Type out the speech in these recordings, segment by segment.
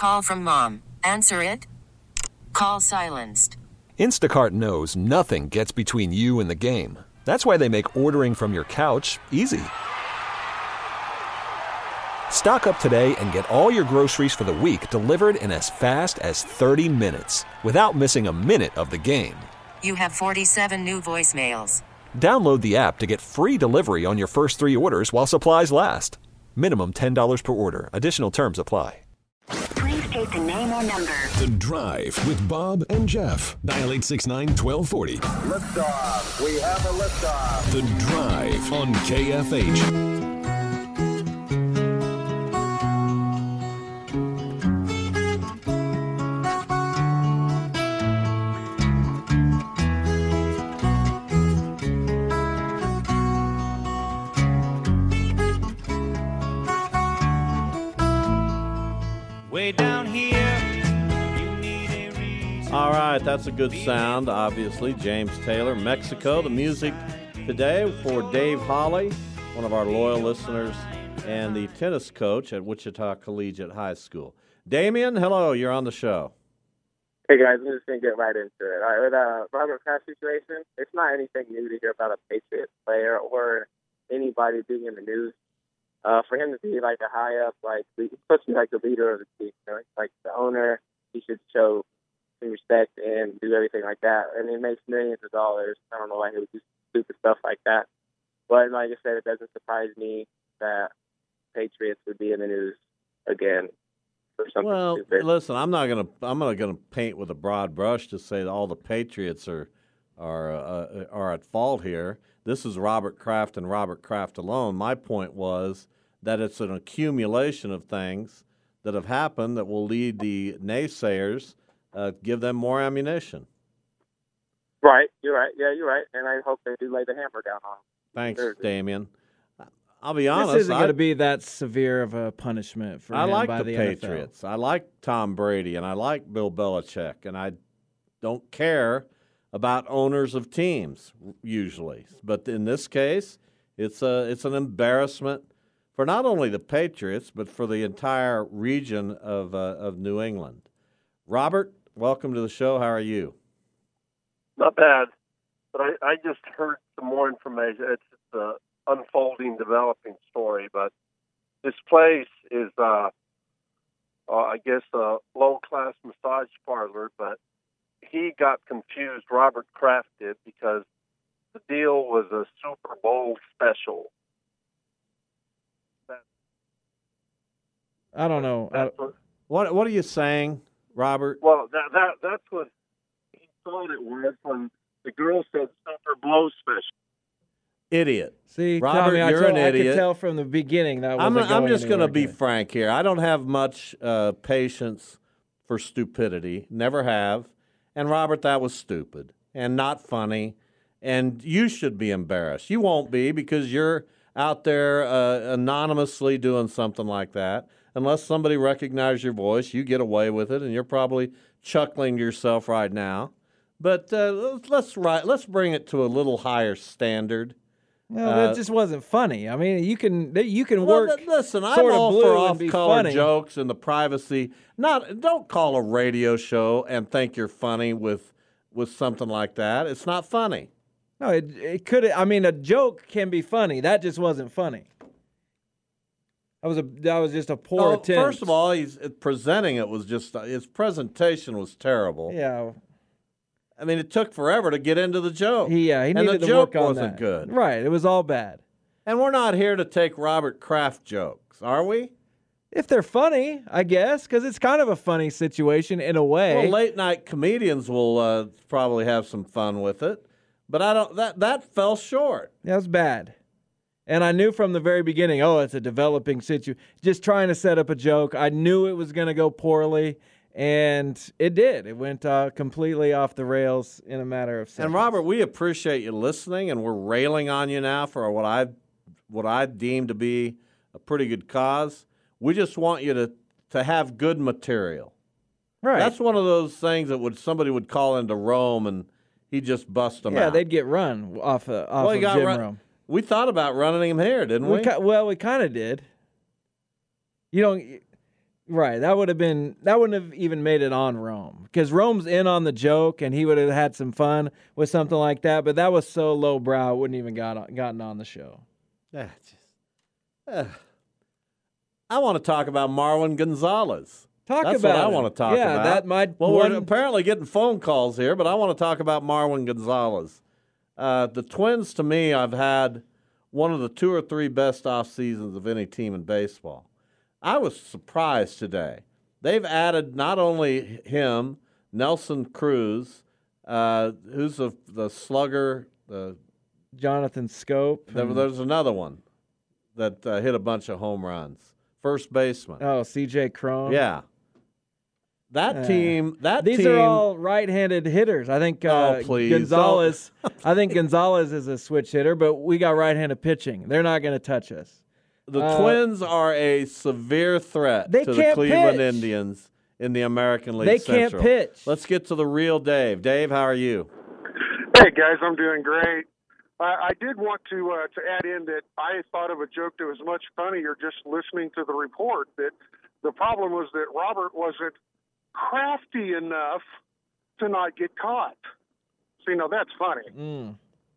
Call from mom. Answer it. Call silenced. Instacart knows nothing gets between you and the game. That's why they make ordering from your couch easy. Stock up today and get all your groceries for the week delivered in as fast as 30 minutes without missing a minute of the game. You have 47 new voicemails. Download the app to get free delivery on your first 3 orders while supplies last. Minimum $10 per order. Additional terms apply. Please state the name or number. The Drive with Bob and Jeff. Dial 869-1240. Liftoff. We have a liftoff. The Drive on KFH. Down here, you need a reason. All right, that's a good sound, obviously. James Taylor, Mexico. The music today for Dave Holly, one of our loyal listeners, and the tennis coach at Wichita Collegiate High School. Damien, hello, you're on the show. Hey, guys, I'm just going to get right into it. All right, with the Robert Kraft situation, it's not anything new to hear about a Patriots player or anybody being in the news. For him to be like a high up, like especially like the leader of the team, you know, like the owner, he should show some respect and do everything like that. And he makes millions of dollars. I don't know why he would do stupid stuff like that. But like I said, it doesn't surprise me that Patriots would be in the news again for something stupid. Listen, I'm not gonna paint with a broad brush to say that all the Patriots are at fault here. This is Robert Kraft and Robert Kraft alone. My point was that it's an accumulation of things that have happened that will lead the naysayers, give them more ammunition. Right, you're right. Yeah, you're right. And I hope they do lay the hammer down on him. Thanks, Thursday. Damien. I'll be honest. This isn't going to be that severe of a punishment for him like by the NFL. Patriots. I like Tom Brady, and I like Bill Belichick, and I don't care about owners of teams usually, but in this case, it's an embarrassment for not only the Patriots but for the entire region of New England. Robert, welcome to the show. How are you? Not bad, but I just heard some more information. It's an unfolding, developing story, but this place is, I guess, a low-class massage parlor, but he got confused, Robert Kraft did, because the deal was a Super Bowl special. I don't know. What are you saying, Robert? Well, that's what he thought it was when the girl said Super Bowl special. Idiot. See, Robert, Tommy, you're an idiot. I could tell from the beginning that I'm wasn't just going to be frank here. I don't have much patience for stupidity. Never have. And, Robert, that was stupid and not funny, and you should be embarrassed. You won't be because you're out there anonymously doing something like that. Unless somebody recognizes your voice, you get away with it, and you're probably chuckling to yourself right now. But let's bring it to a little higher standard. No, that just wasn't funny. I mean, you can work. Listen, I'm all for off-color jokes and the privacy. Don't call a radio show and think you're funny with something like that. It's not funny. No, it could. I mean, a joke can be funny. That just wasn't funny. That was just a poor attempt. First of all, he's presenting it was just his presentation was terrible. Yeah. I mean, it took forever to get into the joke. He needed to work on that. And the joke wasn't good. Right, it was all bad. And we're not here to take Robert Kraft jokes, are we? If they're funny, I guess, because it's kind of a funny situation in a way. Well, late-night comedians will probably have some fun with it, but I don't. That fell short. That was bad. And I knew from the very beginning, it's a developing situation. Just trying to set up a joke. I knew it was going to go poorly. And it did. It went completely off the rails in a matter of seconds. And, Robert, we appreciate you listening, and we're railing on you now for what I deem to be a pretty good cause. We just want you to have good material. Right. That's one of those things that somebody would call into Rome, and he'd just bust them out. Yeah, they'd get run off of Jim Rome. We thought about running him here, didn't we? We kind of did. Right. That wouldn't have even made it on Rome, because Rome's in on the joke and he would have had some fun with something like that. But that was so lowbrow, it wouldn't even gotten on the show. I want to talk about Marwin Gonzalez. That's what I want to talk about. That might. We're apparently getting phone calls here, but I want to talk about Marwin Gonzalez. The Twins, to me, I've had one of the 2 or 3 best off seasons of any team in baseball. I was surprised today. They've added not only him, Nelson Cruz, who's the slugger, Jonathan Scope. There's another one that hit a bunch of home runs. First baseman. Oh, C.J. Cron. Yeah. These are all right-handed hitters. I think Gonzalez. I think Gonzalez is a switch hitter, but we got right-handed pitching. They're not going to touch us. The Twins are a severe threat to the Cleveland Indians in the American League Central. They can't pitch. Let's get to the real Dave. Dave, how are you? Hey guys, I'm doing great. I did want to add in that I thought of a joke that was much funnier just listening to the report. That the problem was that Robert wasn't crafty enough to not get caught. So, that's funny.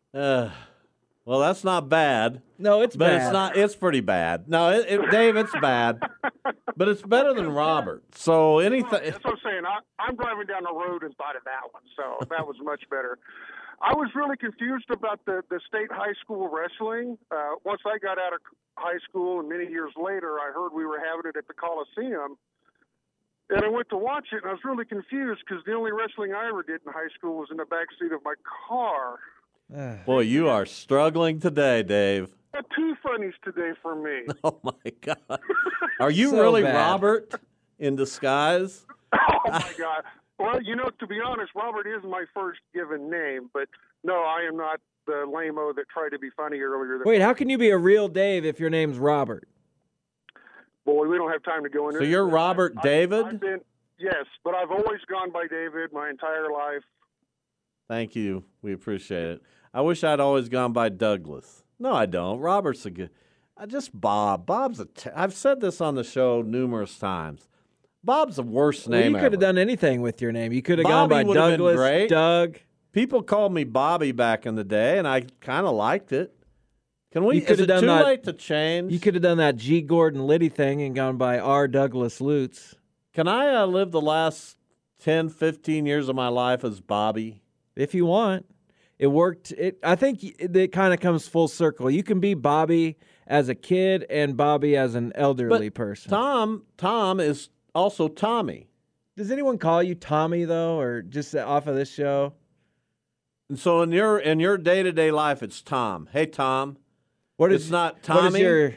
Well, that's not bad. No, it's bad. But it's not. It's pretty bad. No, Dave, it's bad. But it's better than Robert. So anything. That's what I'm saying. I'm driving down the road and thought of that one. So that was much better. I was really confused about the state high school wrestling. Once I got out of high school and many years later, I heard we were having it at the Coliseum. And I went to watch it, and I was really confused because the only wrestling I ever did in high school was in the back seat of my car. Boy, you are struggling today, Dave. 2 funnies today for me. Oh, my God. Are you So really bad. Robert in disguise? Oh, my God. Well, to be honest, Robert is my first given name, but no, I am not the lame-o that tried to be funny earlier. Wait, how can you be a real Dave if your name's Robert? Boy, we don't have time to go into So it. you're Robert David? Yes, but I've always gone by David my entire life. Thank you. We appreciate it. I wish I'd always gone by Douglas. No, I don't. Robert's a good. Just Bob. Bob's I've said this on the show numerous times. Bob's the worst name You could have ever. done anything with your name. You could have gone by Bobby would have been Douglas, great. Doug. People called me Bobby back in the day, and I kind of liked it. Can we? You could Is have it done too that- late to change? You could have done that G. Gordon Liddy thing and gone by R. Douglas Lutz. Can I live the last 10, 15 years of my life as Bobby? If you want. It worked. I think it kind of comes full circle. You can be Bobby as a kid and Bobby as an elderly person. Tom is also Tommy. Does anyone call you Tommy, though, or just off of this show? And so in your day-to-day life, it's Tom. Hey, Tom. It's not Tommy? What is your...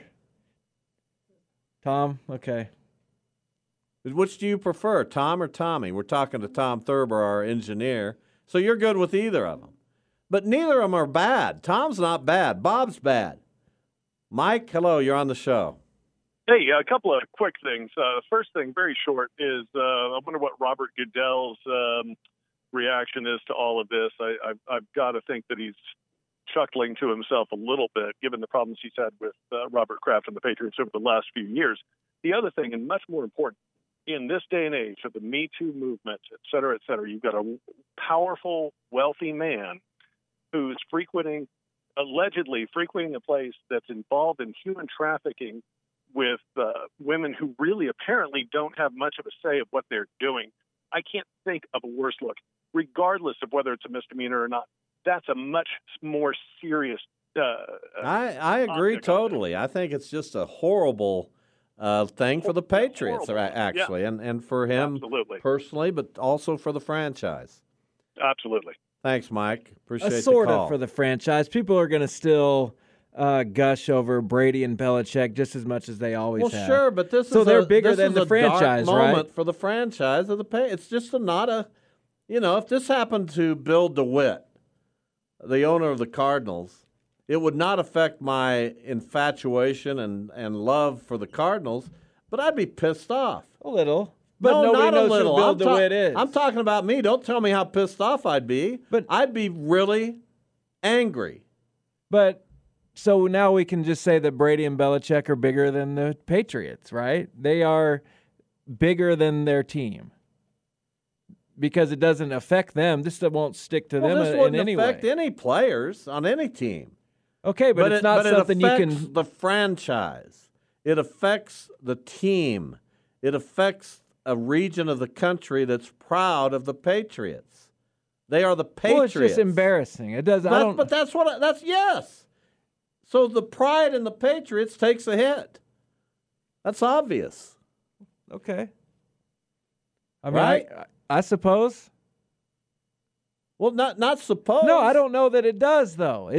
Tom? Okay. Which do you prefer, Tom or Tommy? We're talking to Tom Thurber, our engineer. So you're good with either of them. But neither of them are bad. Tom's not bad. Bob's bad. Mike, hello. You're on the show. Hey, a couple of quick things. First thing, very short, is I wonder what Robert Goodell's reaction is to all of this. I've got to think that he's chuckling to himself a little bit, given the problems he's had with Robert Kraft and the Patriots over the last few years. The other thing, and much more important, in this day and age of the Me Too movement, et cetera, you've got a powerful, wealthy man who's allegedly frequenting a place that's involved in human trafficking with women who really apparently don't have much of a say of what they're doing. I can't think of a worse look, regardless of whether it's a misdemeanor or not. That's a much more serious I agree totally. I think it's just a horrible thing for the Patriots, actually, and for him personally, but also for the franchise. Absolutely. Thanks, Mike. Appreciate the Sort call. of for the franchise. People are going to still gush over Brady and Belichick just as much as they always have. Well, sure, but they're bigger than the franchise, dark moment right? for the franchise of the It's just if this happened to Bill DeWitt, the owner of the Cardinals, it would not affect my infatuation and love for the Cardinals, but I'd be pissed off. A little. But no, nobody not knows a little. who Bill DeWitt is. I'm talking about me. Don't tell me how pissed off I'd be. But I'd be really angry. But so now we can just say that Brady and Belichick are bigger than the Patriots, right? They are bigger than their team because it doesn't affect them. This won't stick to them this in wouldn't any affect way. any players on any team. Okay, but it's not something it you affects can. the franchise. It affects the team. It affects a region of the country that's proud of the Patriots. They are the Patriots. Well, it's just embarrassing. It does. But that's yes. So the pride in the Patriots takes a hit. That's obvious. Okay. I mean, Right? I suppose. Well, not suppose. No, I don't know that it does, though.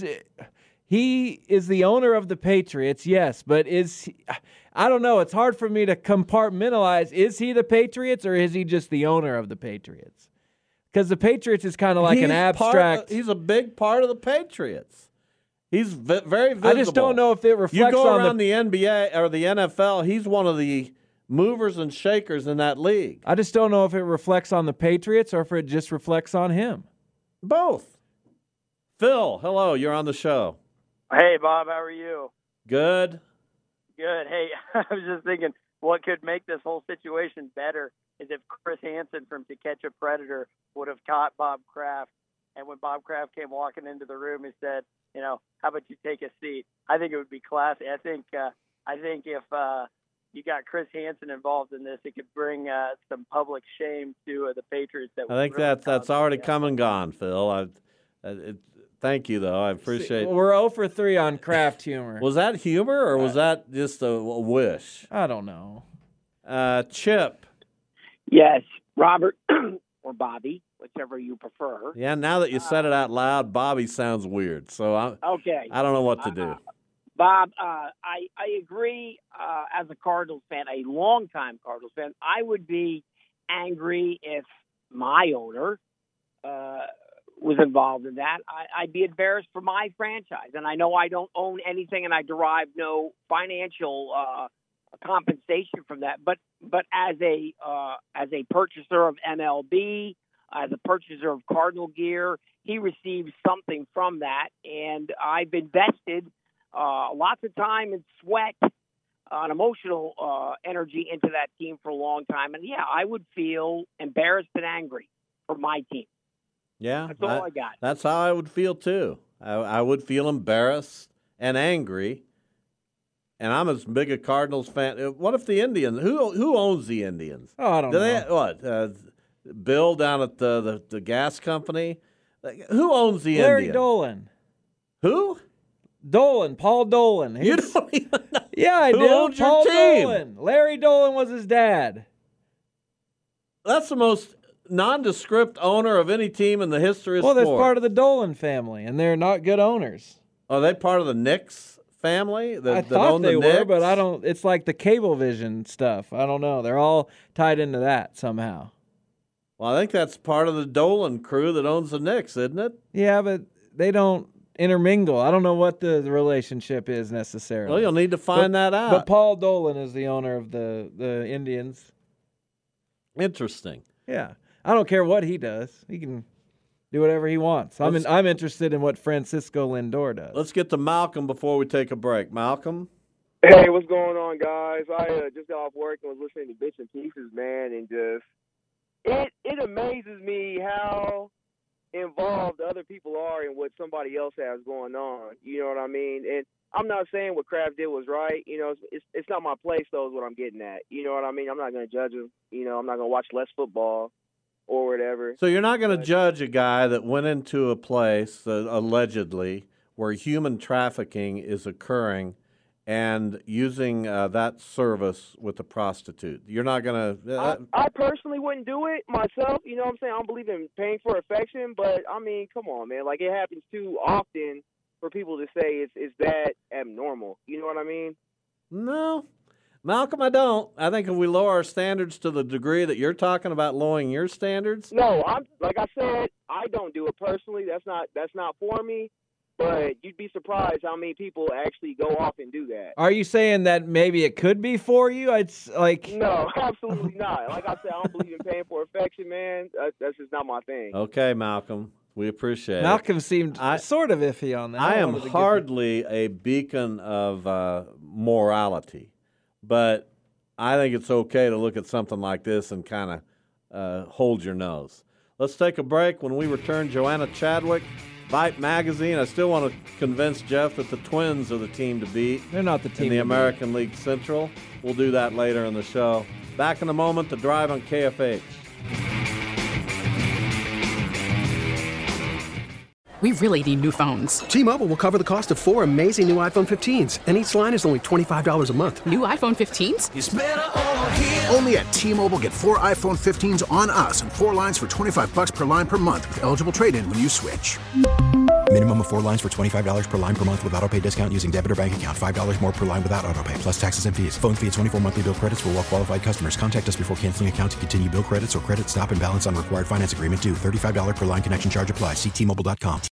He is the owner of the Patriots, yes, but I don't know. It's hard for me to compartmentalize. Is he the Patriots or is he just the owner of the Patriots? Because the Patriots is kind of like an abstract. He's a big part of the Patriots. He's very visible. I just don't know if it reflects on you go around the NBA or the NFL, he's one of the movers and shakers in that league. I just don't know if it reflects on the Patriots or if it just reflects on him. Both. Phil, hello. You're on the show. Hey, Bob. How are you? Good. Good. Hey, I was just thinking what could make this whole situation better is if Chris Hansen from To Catch a Predator would have caught Bob Kraft. And when Bob Kraft came walking into the room, he said, how about you take a seat? I think it would be classy. I think if you got Chris Hansen involved in this, it could bring some public shame to the Patriots. I think that's already come and gone, Phil. Thank you, though. I appreciate it. We're 0 for 3 on Kraft humor. Was that humor or was that just a wish? I don't know. Chip. Yes, Robert or Bobby, whichever you prefer. Yeah, now that you said it out loud, Bobby sounds weird. So I don't know what to do. Bob, I agree. As a Cardinals fan, a longtime Cardinals fan, I would be angry if my owner was involved in that. I'd be embarrassed for my franchise, and I know I don't own anything, and I derive no financial compensation from that. But as a purchaser of MLB, as a purchaser of Cardinal gear, he receives something from that, and I've invested lots of time and sweat and emotional energy into that team for a long time. And, yeah, I would feel embarrassed and angry for my team. Yeah. That's all I got. That's how I would feel, too. I would feel embarrassed and angry. And I'm as big a Cardinals fan. What if the Indians? Who owns the Indians? Oh, I don't know. Bill down at the gas company? Who owns the Larry Indians? Dolan. Who? Dolan, Paul Dolan. You don't even know. Yeah, I do. Who owns your Paul team? Dolan. Larry Dolan was his dad. That's the most nondescript owner of any team in the history of sport. sport. Well, they're part of the Dolan family, and they're not good owners. Are they part of the Knicks family? I thought they were, but I don't. It's like the Cablevision stuff. I don't know. They're all tied into that somehow. Well, I think that's part of the Dolan crew that owns the Knicks, isn't it? Yeah, but they don't intermingle. I don't know what the relationship is necessarily. Well, you'll need to find that out. But Paul Dolan is the owner of the Indians. Interesting. Yeah. I don't care what he does. He can do whatever he wants. I'm interested in what Francisco Lindor does. Let's get to Malcolm before we take a break. Malcolm? Hey, what's going on, guys? I just got off work and was listening to Bits and Pieces, man, and just it amazes me how involved other people are in what somebody else has going on. You know what I mean? And I'm not saying what Kraft did was right. You know, it's not my place, though, is what I'm getting at. You know what I mean? I'm not going to judge him. You know, I'm not going to watch less football or whatever. So you're not going to judge a guy that went into a place, allegedly, where human trafficking is occurring and using that service with a prostitute. You're not going to... I personally wouldn't do it myself. You know what I'm saying? I don't believe in paying for affection, but, I mean, come on, man. Like, it happens too often for people to say it's that abnormal. You know what I mean? No. Malcolm, I don't. I think if we lower our standards to the degree that you're talking about lowering your standards... No, like I said, I don't do it personally. That's not for me. But you'd be surprised how many people actually go off and do that. Are you saying that maybe it could be for you? It's like no, absolutely not. Like I said, I don't believe in paying for affection, man. That's just not my thing. Okay, Malcolm, we appreciate Malcolm seemed sort of iffy on that. I am hardly a beacon of morality, but I think it's okay to look at something like this and kind of hold your nose. Let's take a break. When we return, Joanna Chadwick, Byte Magazine. I still want to convince Jeff that the Twins are the team to beat. They're not the team in the to American League Central. We'll do that later in the show. Back in a moment, The Drive on KFH. We really need new phones. T-Mobile will cover the cost of 4 amazing new iPhone 15s, and each line is only $25 a month. New iPhone 15s? It's better over here. Only at T-Mobile, get 4 iPhone 15s on us and 4 lines for $25 per line per month with eligible trade-in when you switch. Minimum of 4 lines for $25 per line per month with autopay discount using debit or bank account. $5 more per line without autopay, plus taxes and fees. Phone fee at 24 monthly bill credits for well-qualified customers. Contact us before canceling account to continue bill credits or credit stop and balance on required finance agreement due. $35 per line connection charge applies. See T-Mobile.com.